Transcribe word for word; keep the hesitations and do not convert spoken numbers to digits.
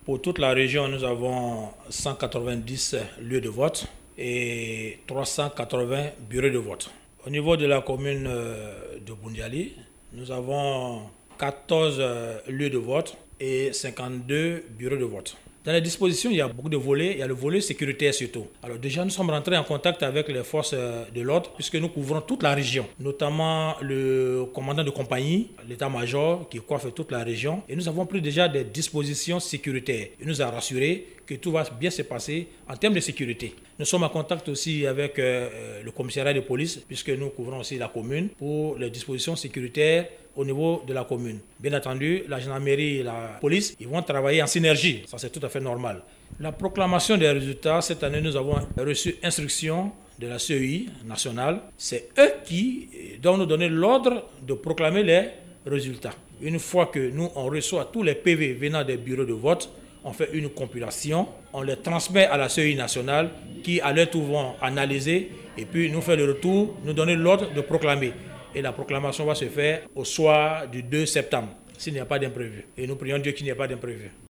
Pour toute la région, nous avons cent quatre-vingt-dix lieux de vote et trois cent quatre-vingts bureaux de vote. Au niveau de la commune de Boundiali, nous avons quatorze lieux de vote et cinquante-deux bureaux de vote. Dans les dispositions, il y a beaucoup de volets. Il y a le volet sécuritaire surtout. Alors déjà, nous sommes rentrés en contact avec les forces de l'ordre puisque nous couvrons toute la région, notamment le commandant de compagnie, l'état-major qui coiffe toute la région. Et nous avons pris déjà des dispositions sécuritaires. Il nous a rassuré que tout va bien se passer en termes de sécurité. Nous sommes en contact aussi avec euh, le commissariat de police puisque nous couvrons aussi la commune pour les dispositions sécuritaires au niveau de la commune. Bien entendu, la gendarmerie et la police, ils vont travailler en synergie. Ça, c'est tout à fait normal. La proclamation des résultats, cette année, nous avons reçu instruction de la C E I nationale. C'est eux qui doivent nous donner l'ordre de proclamer les résultats. Une fois que nous, on reçoit tous les P V venant des bureaux de vote, on fait une compilation, on les transmet à la C E I nationale qui, à leur tour, vont analyser et puis nous fait le retour, nous donner l'ordre de proclamer. Et la proclamation va se faire au soir du deux septembre, s'il n'y a pas d'imprévu. Et nous prions Dieu qu'il n'y ait pas d'imprévu.